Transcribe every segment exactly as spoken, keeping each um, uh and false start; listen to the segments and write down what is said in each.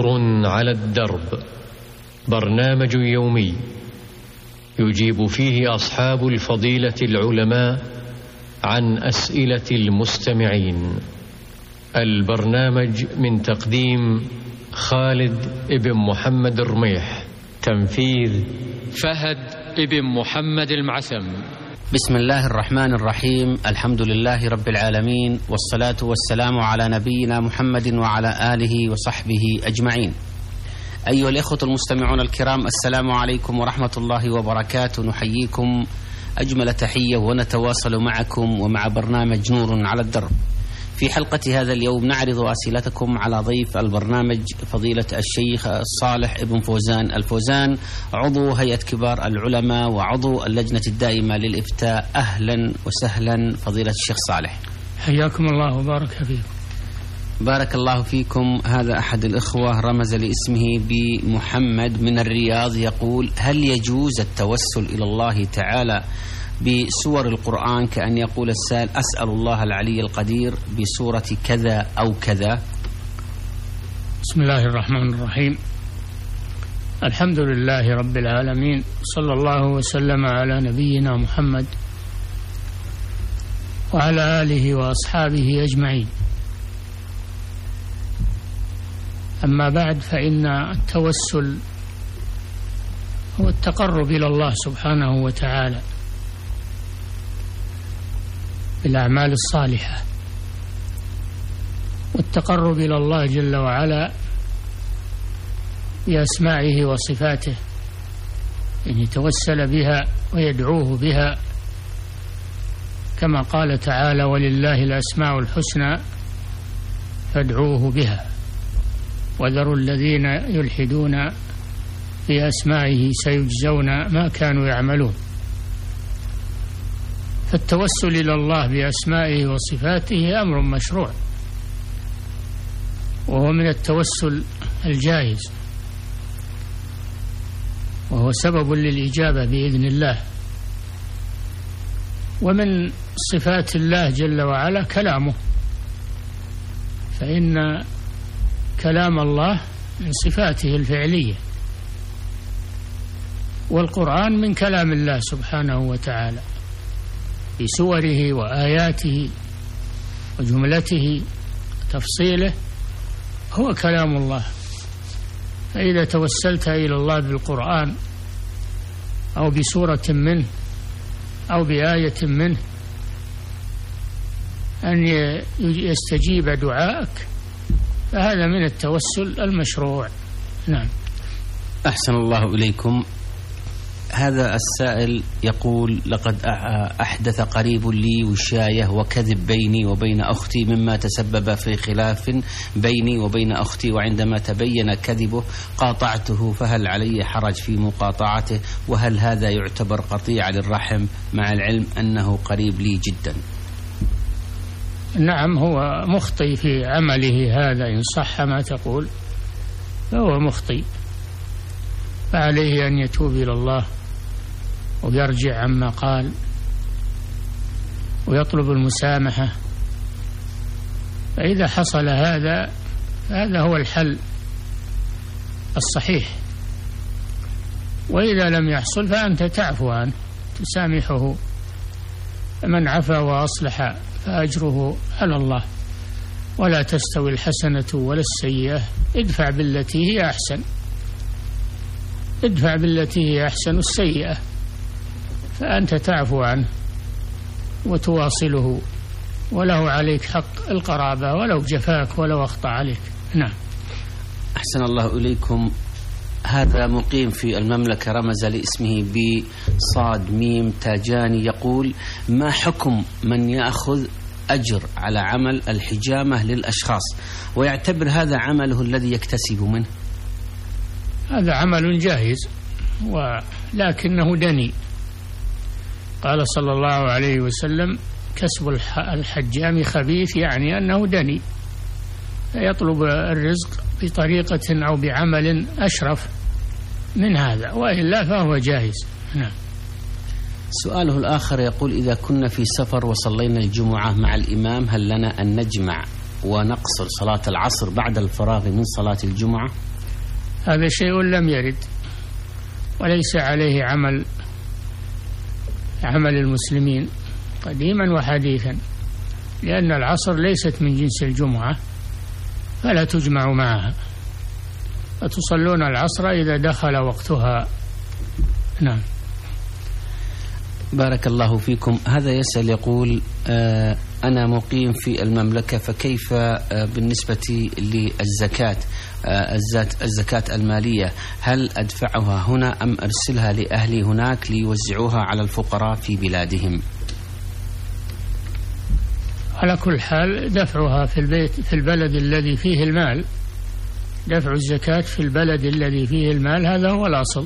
نور على الدرب، برنامج يومي يجيب فيه أصحاب الفضيلة العلماء عن أسئلة المستمعين. البرنامج من تقديم خالد ابن محمد الرميح، تنفيذ فهد ابن محمد المعثم. بسم الله الرحمن الرحيم، الحمد لله رب العالمين، والصلاة والسلام على نبينا محمد وعلى آله وصحبه أجمعين. أيها الإخوة المستمعون الكرام، السلام عليكم ورحمة الله وبركاته. نحييكم أجمل تحية ونتواصل معكم ومع برنامج نور على الدرب. في حلقة هذا اليوم نعرض أسئلتكم على ضيف البرنامج فضيلة الشيخ صالح ابن فوزان الفوزان، عضو هيئة كبار العلماء وعضو اللجنة الدائمة للإفتاء. أهلا وسهلا فضيلة الشيخ صالح، حياكم الله وبارك فيكم. بارك الله فيكم. هذا أحد الإخوة رمز لاسمه بمحمد من الرياض، يقول: هل يجوز التوسل إلى الله تعالى بسور القرآن، كأن يقول السائل: أسأل الله العلي القدير بسورة كذا أو كذا؟ بسم الله الرحمن الرحيم، الحمد لله رب العالمين، صلى الله وسلم على نبينا محمد وعلى آله وأصحابه أجمعين. أما بعد، فإن التوسل هو التقرب إلى الله سبحانه وتعالى بالأعمال الصالحة، والتقرب إلى الله جل وعلا بأسمائه وصفاته، أن يتوسل بها ويدعوه بها، كما قال تعالى: ولله الأسماء الحسنى فادعوه بها وذروا الذين يلحدون في أسمائه سيجزون ما كانوا يعملون. فالتوسل إلى الله بأسمائه وصفاته أمر مشروع، وهو من التوسل الجائز، وهو سبب للإجابة بإذن الله. ومن صفات الله جل وعلا كلامه، فإن كلام الله من صفاته الفعلية، والقرآن من كلام الله سبحانه وتعالى بسوره وآياته وجملته تفصيله، هو كلام الله. فإذا توسلت إلى الله بالقرآن أو بسورة منه أو بآية منه أن يستجيب دعائك، فهذا من التوسل المشروع. نعم. أحسن الله إليكم. هذا السائل يقول: لقد أحدث قريب لي وشاية وكذب بيني وبين أختي، مما تسبب في خلاف بيني وبين أختي، وعندما تبين كذبه قاطعته، فهل علي حرج في مقاطعته؟ وهل هذا يعتبر قطيعة للرحم مع العلم أنه قريب لي جدا؟ نعم، هو مخطئ في عمله هذا، إن صح ما تقول فهو مخطئ، فعليه أن يتوب إلى الله ويرجع عما قال ويطلب المسامحة. فإذا حصل هذا هذا هو الحل الصحيح، وإذا لم يحصل فأنت تعفو عنه تسامحه. من عفا وأصلح فأجره على الله، ولا تستوي الحسنة ولا السيئة، ادفع بالتي هي أحسن ادفع بالتي هي أحسن السيئة، فأنت تعفو عنه وتواصله، وله عليك حق القرابة ولو جفاك ولو أخطأ عليك. نعم. أحسن الله إليكم. هذا مقيم في المملكة، رمز لاسمه بصاد ميم تاجاني، يقول: ما حكم من يأخذ أجر على عمل الحجامة للأشخاص ويعتبر هذا عمله الذي يكتسب منه؟ هذا عمل جاهز، ولكنه دني. قال صلى الله عليه وسلم: كسب الحجام خبيث، يعني أنه دني، يطلب الرزق بطريقة أو بعمل أشرف من هذا، وإلا فهو جائز. نعم. سؤاله الآخر يقول: إذا كنا في سفر وصلينا الجمعة مع الإمام، هل لنا أن نجمع ونقصر صلاة العصر بعد الفراغ من صلاة الجمعة؟ هذا شيء لم يرد وليس عليه عمل عمل المسلمين قديما وحديثا، لأن العصر ليست من جنس الجمعة فلا تجمع معها، فتصلون العصر إذا دخل وقتها. نعم. بارك الله فيكم. هذا يسأل يقول آه أنا مقيم في المملكة، فكيف آه بالنسبة للزكاة آه الزكاة المالية، هل أدفعها هنا أم أرسلها لأهلي هناك ليوزعوها على الفقراء في بلادهم؟ على كل حال دفعها في البيت في البلد الذي فيه المال، دفع الزكاة في البلد الذي فيه المال هذا هو الأصل.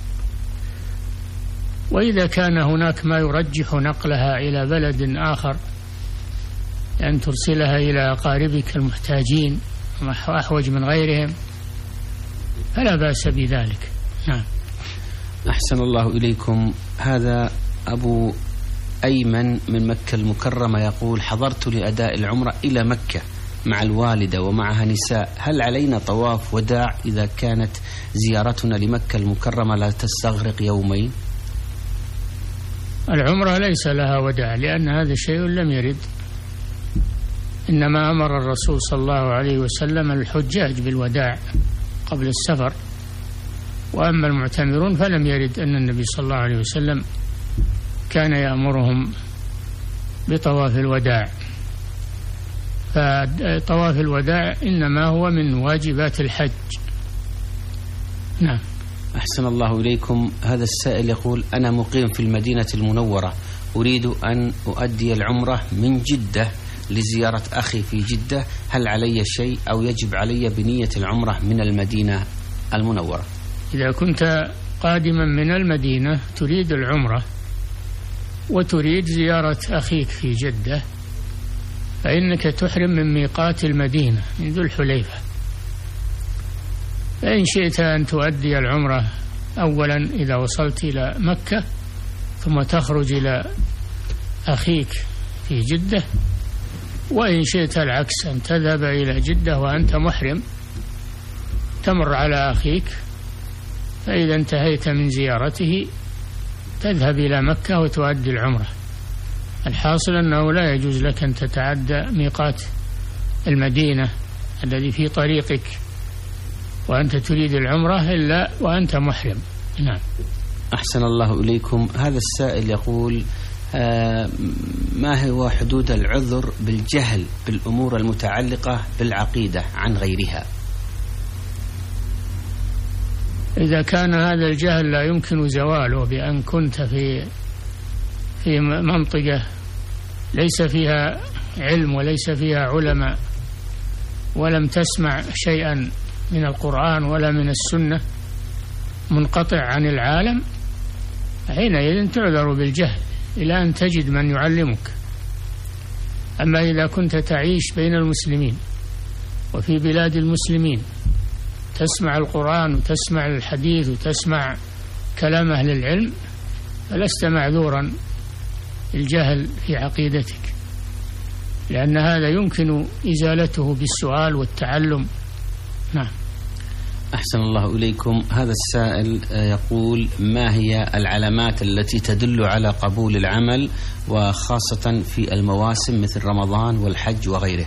وإذا كان هناك ما يرجح نقلها إلى بلد آخر، أن ترسلها إلى أقاربك المحتاجين وأحوج من غيرهم، فلا بأس بذلك. نعم. أحسن الله إليكم. هذا أبو أيمن من مكة المكرمة يقول حضرت لأداء العمرة إلى مكة مع الوالدة ومعها نساء، هل علينا طواف وداع إذا كانت زيارتنا لمكة المكرمة لا تستغرق يومين؟ العمرة ليس لها وداع، لأن هذا شيء لم يرد، إنما أمر الرسول صلى الله عليه وسلم الحجاج بالوداع قبل السفر، وأما المعتمرون فلم يرد أن النبي صلى الله عليه وسلم كان يأمرهم بطواف الوداع، فطواف الوداع إنما هو من واجبات الحج. نعم. أحسن الله إليكم. هذا السائل يقول أنا مقيم في المدينة المنورة، أريد أن أؤدي العمرة من جدة لزيارة أخي في جدة، هل علي شيء أو يجب علي بنية العمرة من المدينة المنورة؟ إذا كنت قادما من المدينة تريد العمرة وتريد زيارة أخيك في جدة، فإنك تحرم من ميقات المدينة من ذو الحليفة. فإن شئت أن تؤدي العمرة أولا إذا وصلت إلى مكة، ثم تخرج إلى أخيك في جدة، وإن شئت العكس أن تذهب إلى جدة وأنت محرم، تمر على أخيك، فإذا انتهيت من زيارته تذهب إلى مكة وتؤدي العمرة. الحاصل أنه لا يجوز لك أن تتعدى ميقات المدينة الذي في طريقك وأنت تريد العمرة إلا وأنت محرم. نعم. أحسن الله إليكم. هذا السائل يقول آه ما هو حدود العذر بالجهل بالأمور المتعلقة بالعقيدة عن غيرها؟ إذا كان هذا الجهل لا يمكن زواله بأن كنت في في منطقة ليس فيها علم وليس فيها علماء ولم تسمع شيئا من القرآن ولا من السنة، منقطع عن العالم، حينئذ تعذر بالجهل إلى أن تجد من يعلمك. أما إذا كنت تعيش بين المسلمين وفي بلاد المسلمين تسمع القرآن وتسمع الحديث وتسمع كلام أهل العلم، فلست معذورا الجهل في عقيدتك، لأن هذا يمكن إزالته بالسؤال والتعلم. نعم. أحسن الله إليكم. هذا السائل يقول ما هي العلامات التي تدل على قبول العمل وخاصة في المواسم مثل رمضان والحج وغيره؟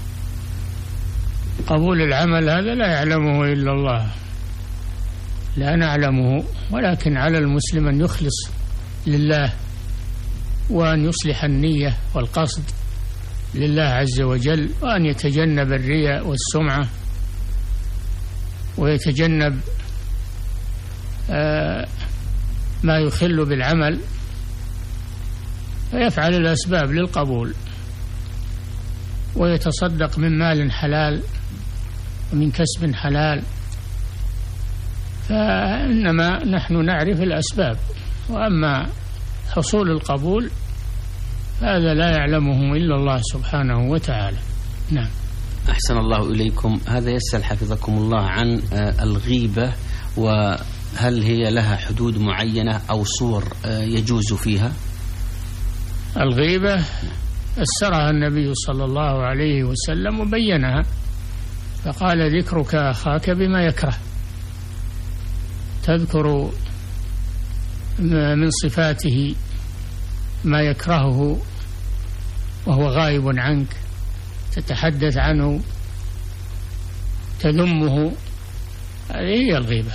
قبول العمل هذا لا يعلمه إلا الله، لا نعلمه، ولكن على المسلم أن يخلص لله وأن يصلح النية والقصد لله عز وجل، وأن يتجنب الرياء والسمعة، ويتجنب آه ما يخل بالعمل، فيفعل الأسباب للقبول ويتصدق من مال حلال ومن كسب حلال. فإنما نحن نعرف الأسباب، وأما حصول القبول هذا لا يعلمه إلا الله سبحانه وتعالى. نعم. أحسن الله إليكم. هذا يسأل حفظكم الله عن الغيبة، وهل هي لها حدود معينة أو صور يجوز فيها؟ الغيبة فسرها النبي صلى الله عليه وسلم وبينها، فقال ذكرك أخاك بما يكره، تذكر من صفاته ما يكرهه وهو غائب عنك، تتحدث عنه، تذمه، هذه هي الغيبة،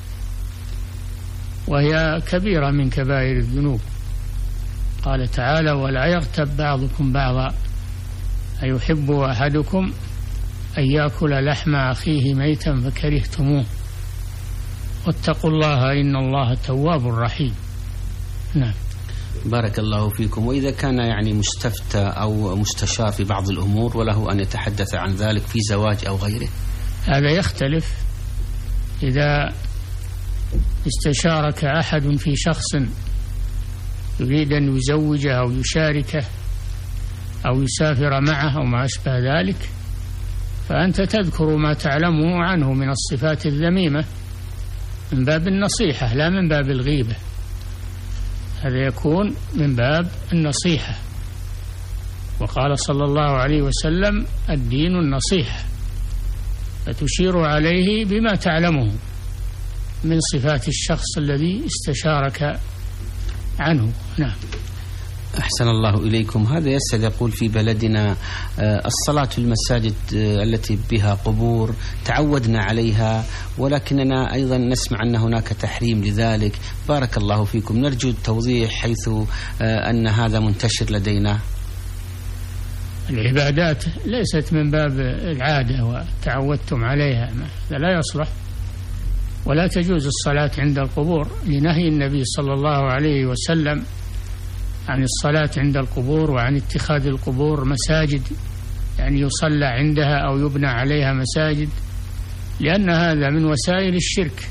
وهي كبيرة من كبائر الذنوب. قال تعالى: ولا يغتب بعضكم بعضا أيحب أحدكم أن يأكل لحم أخيه ميتا فكرهتموه واتقوا الله إن الله تواب رحيم. نعم. بارك الله فيكم. وإذا كان يعني مستفتى أو مستشار في بعض الأمور وله أن يتحدث عن ذلك في زواج أو غيره، هذا يختلف. إذا استشارك أحد في شخص يريد أن يزوجه أو يشاركه أو يسافر معه أو ما أشبه ذلك، فأنت تذكر ما تعلمه عنه من الصفات الذميمة من باب النصيحة لا من باب الغيبة. هذا يكون من باب النصيحة، وقال صلى الله عليه وسلم: الدين النصيحة، فتشير عليه بما تعلمه من صفات الشخص الذي استشارك عنه. نعم. أحسن الله إليكم. هذا يسأل يقول: في بلدنا الصلاة في المساجد التي بها قبور تعودنا عليها، ولكننا أيضا نسمع أن هناك تحريم لذلك. بارك الله فيكم، نرجو التوضيح حيث أن هذا منتشر لدينا. العبادات ليست من باب العادة وتعودتم عليها، هذا لا يصلح، ولا تجوز الصلاة عند القبور لنهي النبي صلى الله عليه وسلم عن الصلاة عند القبور وعن اتخاذ القبور مساجد، يعني يصلى عندها أو يبنى عليها مساجد، لأن هذا من وسائل الشرك،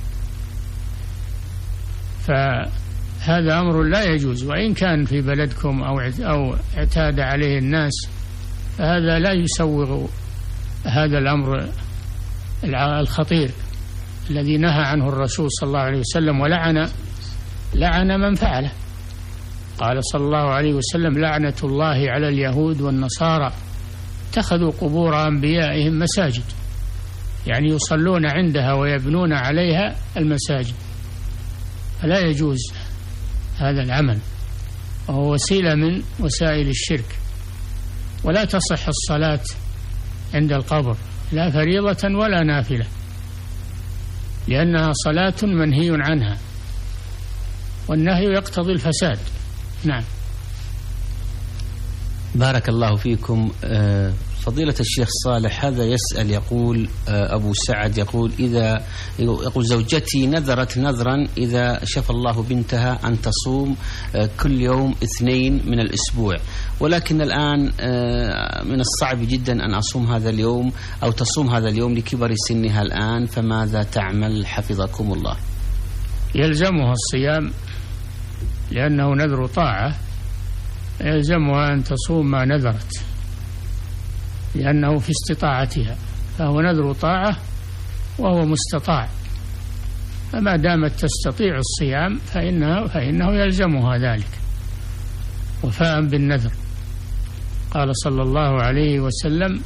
فهذا أمر لا يجوز. وإن كان في بلدكم أو أو اعتاد عليه الناس، فهذا لا يسوغ هذا الأمر الخطير الذي نهى عنه الرسول صلى الله عليه وسلم ولعن لعن من فعله. قال صلى الله عليه وسلم: لعنة الله على اليهود والنصارى اتخذوا قبور أنبيائهم مساجد، يعني يصلون عندها ويبنون عليها المساجد، فلا يجوز هذا العمل، وهو وسيلة من وسائل الشرك. ولا تصح الصلاة عند القبر، لا فريضة ولا نافلة، لأنها صلاة منهي عنها، والنهي يقتضي الفساد. نعم. بارك الله فيكم. فضيلة الشيخ صالح، هذا يسأل يقول: أبو سعد يقول: إذا يقول زوجتي نذرت نذرا إذا شفى الله بنتها أن تصوم كل يوم اثنين من الأسبوع، ولكن الآن من الصعب جدا أن أصوم هذا اليوم أو تصوم هذا اليوم لكبر سنها الآن، فماذا تعمل حفظكم الله؟ يلزمها الصيام لأنه نذر طاعة، يلزمها أن تصوم ما نذرت لأنه في استطاعتها، فهو نذر طاعة وهو مستطاع، فما دامت تستطيع الصيام فإنه, فإنه يلزمها ذلك وفاء بالنذر. قال صلى الله عليه وسلم: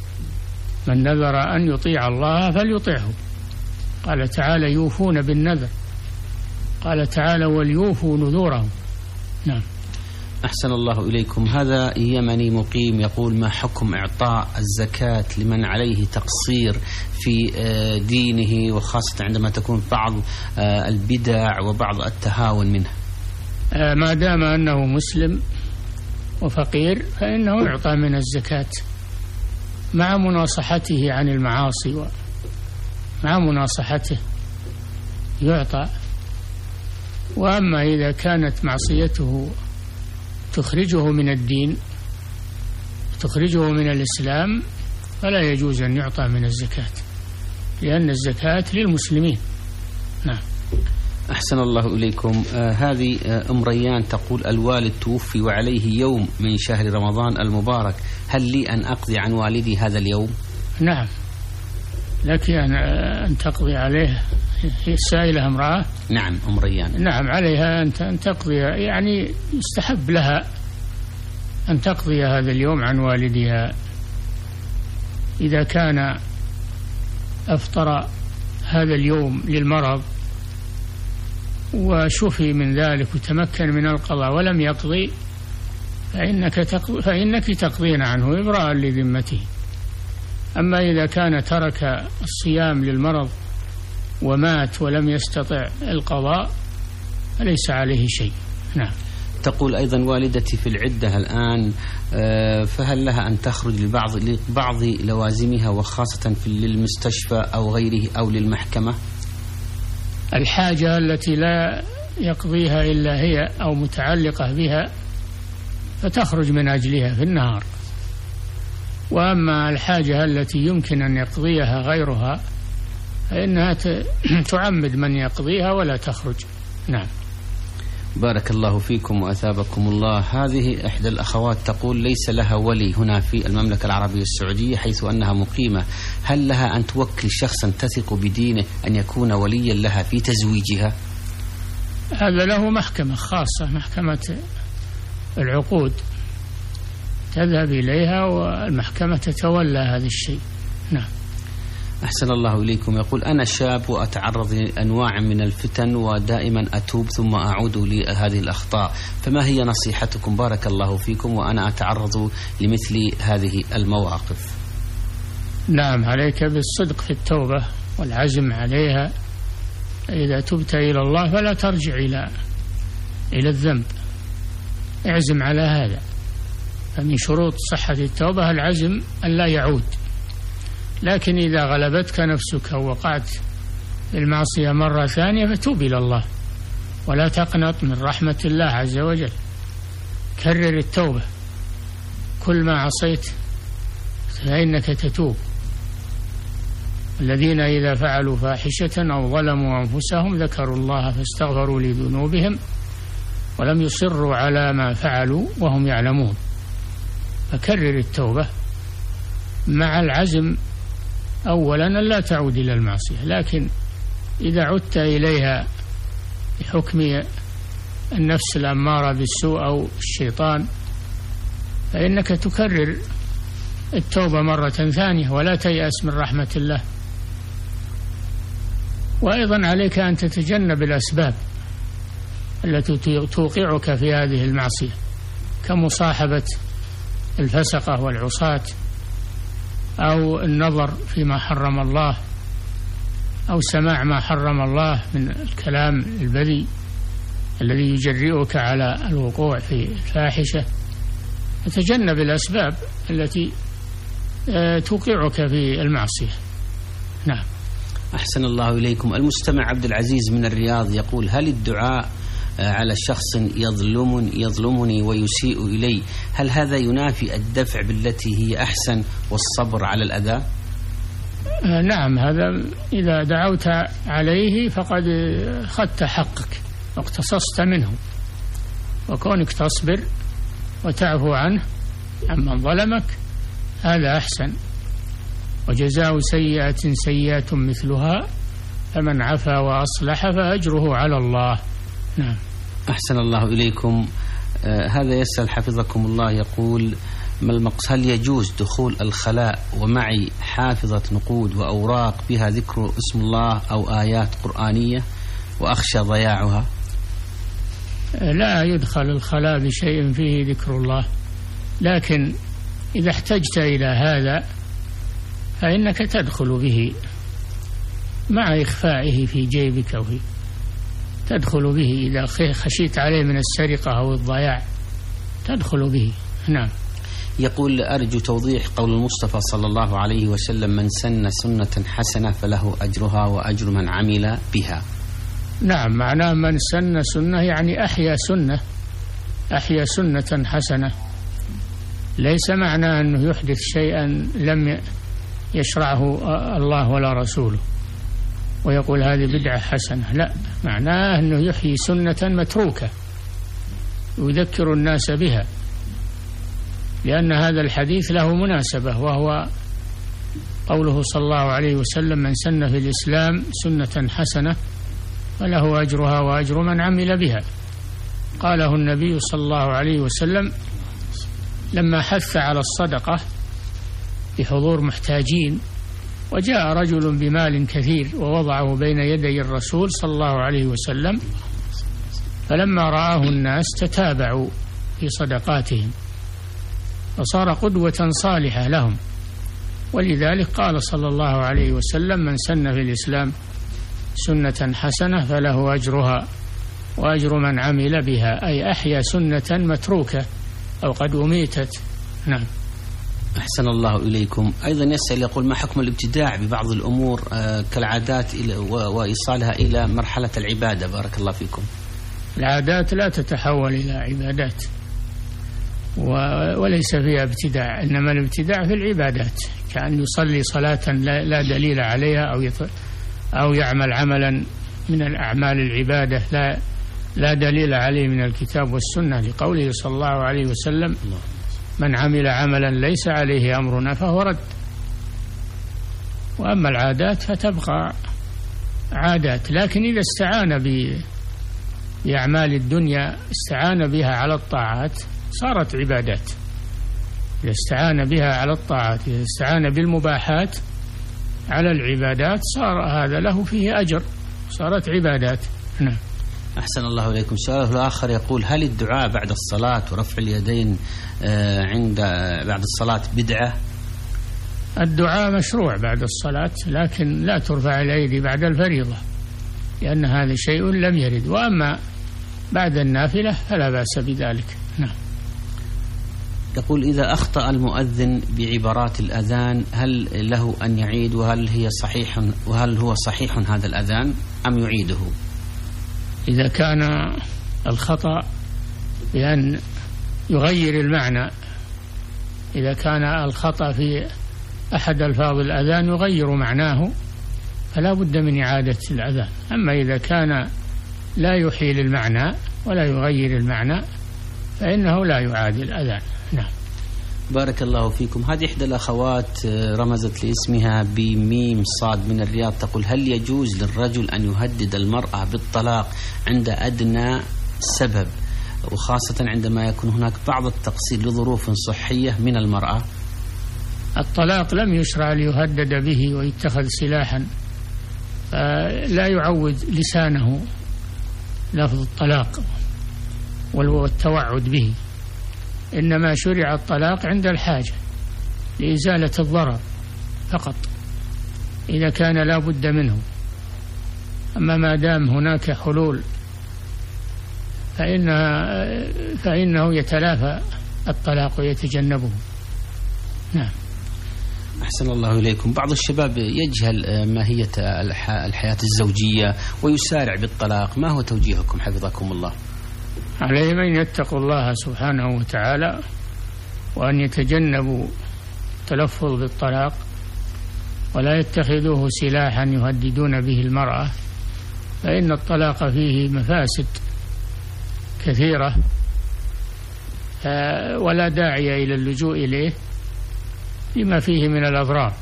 من نذر أن يطيع الله فليطيعه. قال تعالى: يوفون بالنذر. قال تعالى: وليوفوا نذورهم. نعم. أحسن الله إليكم. هذا يمني مقيم يقول: ما حكم إعطاء الزكاة لمن عليه تقصير في دينه، وخاصة عندما تكون بعض البدع وبعض التهاون منها؟ ما دام أنه مسلم وفقير فإنه يعطى من الزكاة مع مناصحته عن المعاصي، ومع مناصحته يعطى. وأما إذا كانت معصيته تخرجه من الدين، تخرجه من الإسلام، فلا يجوز أن يعطى من الزكاة، لأن الزكاة للمسلمين. نعم. أحسن الله إليكم. آه هذه آه أم ريان تقول: الوالد توفي وعليه يوم من شهر رمضان المبارك، هل لي أن أقضي عن والدي هذا اليوم؟ نعم، لك أن, أن تقضي عليه. هي السائلة امرأة؟ نعم، أم ريان. نعم، عليها أن تقضي، يعني يستحب لها أن تقضي هذا اليوم عن والدها. إذا كان أفطر هذا اليوم للمرض وشفي من ذلك وتمكن من القضاء ولم يقضي فإنك تقضي فإنك تقضين عنه إبراء لذمته. أما إذا كان ترك الصيام للمرض ومات ولم يستطع القضاء فليس عليه شيء. نعم. تقول أيضا والدتي في العدة الآن، فهل لها أن تخرج لبعض لبعض لوازمها وخاصة في للمستشفى أو غيره أو للمحكمة؟ الحاجة التي لا يقضيها إلا هي أو متعلقة بها فتخرج من أجلها في النهار، وأما الحاجة التي يمكن أن يقضيها غيرها فإنها تعمد من يقضيها ولا تخرج. نعم. بارك الله فيكم وأثابكم الله. هذه إحدى الأخوات تقول ليس لها ولي هنا في المملكة العربية السعودية حيث أنها مقيمة، هل لها أن توكل شخصا تثق بدينه أن يكون وليا لها في تزويجها؟ هذا له محكمة خاصة، محكمة العقود، تذهب إليها والمحكمة تتولى هذا الشيء. نعم. أحسن الله إليكم. يقول أنا شاب وأتعرض لأنواع من الفتن ودائما أتوب ثم أعود لهذه الأخطاء، فما هي نصيحتكم بارك الله فيكم وأنا أتعرض لمثل هذه المواقف؟ نعم، عليك بالصدق في التوبة والعزم عليها. إذا تبت إلى الله فلا ترجع إلى إلى الذنب، اعزم على هذا. فمن شروط صحة التوبة العزم أن لا يعود. لكن إذا غلبتك نفسك ووقعت في المعصية مرة ثانية فتوب إلى الله ولا تقنط من رحمة الله عز وجل. كرر التوبة، كل ما عصيت فإنك تتوب. الذين إذا فعلوا فاحشة أو ظلموا أنفسهم ذكروا الله فاستغفروا لذنوبهم ولم يصروا على ما فعلوا وهم يعلمون. فكرر التوبة مع العزم أولا أن لا تعود إلى المعصية، لكن إذا عدت إليها بحكم النفس الأمارة بالسوء أو الشيطان فإنك تكرر التوبة مرة ثانية ولا تيأس من رحمة الله. وأيضا عليك أن تتجنب الأسباب التي توقعك في هذه المعصية كمصاحبة الفسقة والعصاة أو النظر فيما حرم الله أو سماع ما حرم الله من الكلام البذيء الذي يجرئك على الوقوع في الفاحشة. فتجنب الأسباب التي توقعك في المعصية. نعم. أحسن الله إليكم. المستمع عبد العزيز من الرياض يقول هل الدعاء على شخص يظلمني, يظلمني ويسيء إلي هل هذا ينافي الدفع بالتي هي أحسن والصبر على الأذى؟ نعم، هذا إذا دعوت عليه فقد أخذت حقك واقتصصت منه، وكونك تصبر وتعفو عنه عمن ظلمك هذا أحسن. وجزاء سيئة سيئة مثلها فمن عفا وأصلح فأجره على الله. نعم. أحسن الله إليكم. آه هذا يسأل حفظكم الله يقول ما المقصد، هل يجوز دخول الخلاء ومعي حافظة نقود وأوراق بها ذكر اسم الله أو آيات قرآنية وأخشى ضياعها؟ لا يدخل الخلاء بشيء فيه ذكر الله، لكن إذا احتجت إلى هذا فإنك تدخل به مع إخفائه في جيبك أو تدخل به إذا خشيت عليه من السرقة أو الضياع تدخل به. نعم. يقول أرجو توضيح قول المصطفى صلى الله عليه وسلم من سن سنة حسنة فله أجرها وأجر من عمل بها. نعم، معناه من سن سنة يعني أحيا سنة أحيا سنة حسنة، ليس معناه أنه يحدث شيئا لم يشرعه الله ولا رسوله ويقول هذه بدعة حسنة، لا، معناه أنه يحيي سنة متروكة يذكر الناس بها، لأن هذا الحديث له مناسبة وهو قوله صلى الله عليه وسلم من سن في الإسلام سنة حسنة فله أجرها وأجر من عمل بها. قاله النبي صلى الله عليه وسلم لما حث على الصدقة بحضور محتاجين، وجاء رجل بمال كثير ووضعه بين يدي الرسول صلى الله عليه وسلم، فلما رآه الناس تتابعوا في صدقاتهم فصار قدوة صالحة لهم. ولذلك قال صلى الله عليه وسلم: من سن في الإسلام سنة حسنة فله أجرها وأجر من عمل بها، أي أحيا سنة متروكة أو قد أميتت. نعم. أحسن الله إليكم. أيضا يسأل يقول: ما حكم الابتداع ببعض الأمور كالعادات وإيصالها إلى مرحلة العبادة؟ بارك الله فيكم. العادات لا تتحول إلى عبادات وليس فيها ابتداع، إنما الابتداع في العبادات، كأن يصلي صلاة لا دليل عليها أو أو يعمل عملا من الأعمال العبادة لا لا دليل عليه من الكتاب والسنة، لقوله صلى الله عليه وسلم: من عمل عملا ليس عليه أمرنا فهو رد. وأما العادات فتبقى عادات، لكن إذا استعان بأعمال الدنيا استعان بها على الطاعات صارت عبادات. إذا استعان بها على الطاعات، إذا استعان بالمباحات على العبادات صار هذا له فيه أجر، صارت عبادات. نعم. أحسن الله إليكم. سؤال آخر يقول: هل الدعاء بعد الصلاة ورفع اليدين عند بعد الصلاة بدعة؟ الدعاء مشروع بعد الصلاة، لكن لا ترفع الأيدي بعد الفريضة، لأن هذا شيء لم يرد. وأما بعد النافلة فلا بأس بذلك. نعم. يقول: إذا أخطأ المؤذن بعبارات الأذان هل له أن يعيد، وهل هي صحيح وهل هو صحيح هذا الأذان أم يعيده؟ إذا كان الخطأ بأن يغير المعنى، إذا كان الخطأ في أحد ألفاظ الأذان يغير معناه فلا بد من إعادة الأذان. أما إذا كان لا يحيل المعنى ولا يغير المعنى فإنه لا يعاد الأذان. نعم. بارك الله فيكم. هذه إحدى الأخوات رمزت لاسمها بميم صاد من الرياض، تقول: هل يجوز للرجل أن يهدد المرأة بالطلاق عند أدنى سبب، وخاصة عندما يكون هناك بعض التقصير لظروف صحية من المرأة؟ الطلاق لم يشرع ليهدد به ويتخذ سلاحا، لا يعود لسانه لفظ الطلاق والتوعد به، إنما شرع الطلاق عند الحاجة لإزالة الضرر فقط إذا كان لا بد منه. أما ما دام هناك حلول فإنها فإنه يتلافى الطلاق ويتجنبه. نعم. أحسن الله إليكم. بعض الشباب يجهل ماهية الحياة الزوجية ويسارع بالطلاق، ما هو توجيهكم حفظكم الله؟ عليهم أن يتقوا الله سبحانه وتعالى وأن يتجنبوا التلفظ بالطلاق ولا يتخذوه سلاحا يهددون به المرأة، فإن الطلاق فيه مفاسد كثيرة ولا داعي إلى اللجوء إليه لما فيه من الأضرار،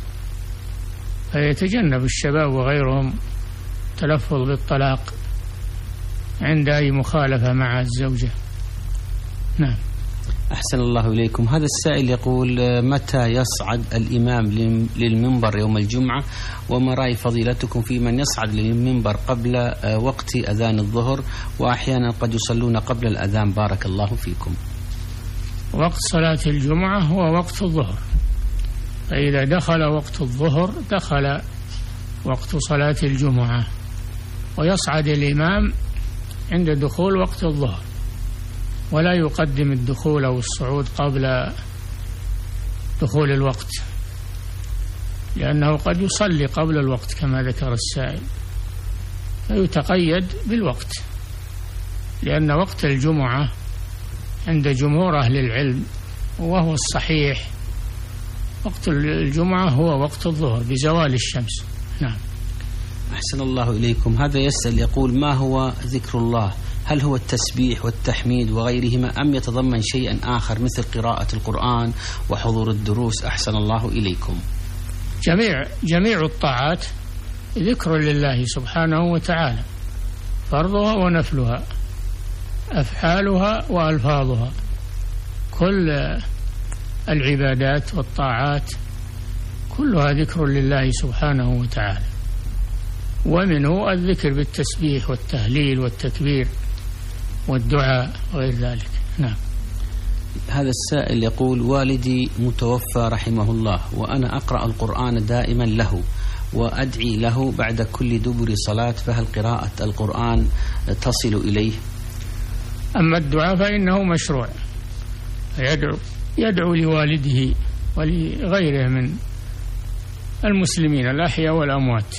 فيتجنب الشباب وغيرهم التلفظ بالطلاق عند أي مخالفة مع الزوجة. نعم. أحسن الله إليكم. هذا السائل يقول: متى يصعد الإمام للمنبر يوم الجمعة، وما رأي فضيلتكم في من يصعد للمنبر قبل وقت أذان الظهر، وأحيانا قد يصلون قبل الأذان؟ بارك الله فيكم. وقت صلاة الجمعة هو وقت الظهر، فإذا دخل وقت الظهر دخل وقت صلاة الجمعة، ويصعد الإمام عند دخول وقت الظهر، ولا يقدم الدخول أو الصعود قبل دخول الوقت، لأنه قد يصلي قبل الوقت كما ذكر السائل، فيتقيد بالوقت، لأن وقت الجمعة عند جمهور أهل العلم وهو الصحيح وقت الجمعة هو وقت الظهر بزوال الشمس. نعم. أحسن الله إليكم. هذا يسأل يقول: ما هو ذكر الله؟ هل هو التسبيح والتحميد وغيرهما، أم يتضمن شيئا آخر مثل قراءة القرآن وحضور الدروس؟ أحسن الله إليكم. جميع جميع الطاعات ذكر لله سبحانه وتعالى، فرضها ونفلها، أفعالها وألفاظها، كل العبادات والطاعات كلها ذكر لله سبحانه وتعالى، ومنه الذكر بالتسبيح والتهليل والتكبير والدعاء وغير ذلك. نعم. هذا السائل يقول: والدي متوفى رحمه الله، وأنا أقرأ القرآن دائما له وأدعي له بعد كل دبر صلاة، فهل قراءة القرآن تصل إليه؟ أما الدعاء فإنه مشروع، يدعو يدعو لوالده ولغيره من المسلمين الأحياء والأموات.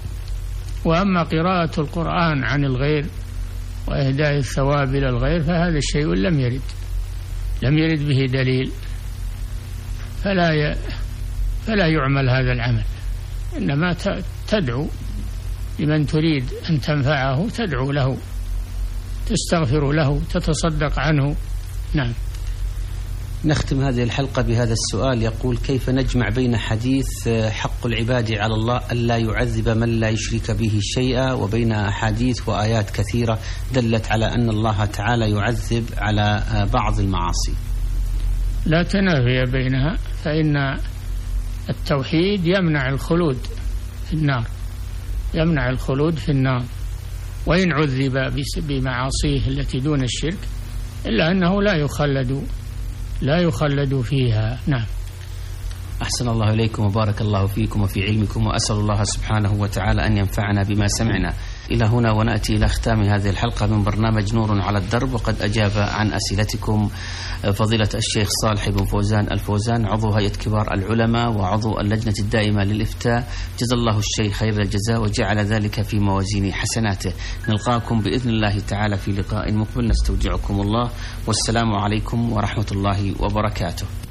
وأما قراءة القرآن عن الغير وإهداء الثواب إلى الغير فهذا الشيء لم يرد لم يرد به دليل، فلا ي... فلا يعمل هذا العمل، إنما تدعو لمن تريد أن تنفعه، تدعو له، تستغفر له، تتصدق عنه. نعم. نختم هذه الحلقة بهذا السؤال، يقول: كيف نجمع بين حديث حق العباد على الله ألا يعذب من لا يشرك به شيئا، وبين أحاديث وآيات كثيرة دلت على أن الله تعالى يعذب على بعض المعاصي؟ لا تنافي بينها، فإن التوحيد يمنع الخلود في النار، يمنع الخلود في النار، وإن عذب بمعاصيه التي دون الشرك إلا أنه لا يخلد لا يخلد فيها. نعم. أحسن الله إليكم وبارك الله فيكم وفي علمكم، وأسأل الله سبحانه وتعالى أن ينفعنا بما سمعنا. إلى هنا ونأتي إلى ختام هذه الحلقة من برنامج نور على الدرب، وقد أجاب عن أسئلتكم فضيلة الشيخ صالح بن فوزان الفوزان، عضو هيئة كبار العلماء وعضو اللجنة الدائمة للإفتاء، جزا الله الشيخ خير الجزاء وجعل ذلك في موازين حسناته. نلقاكم بإذن الله تعالى في لقاء مقبل، نستودعكم الله، والسلام عليكم ورحمة الله وبركاته.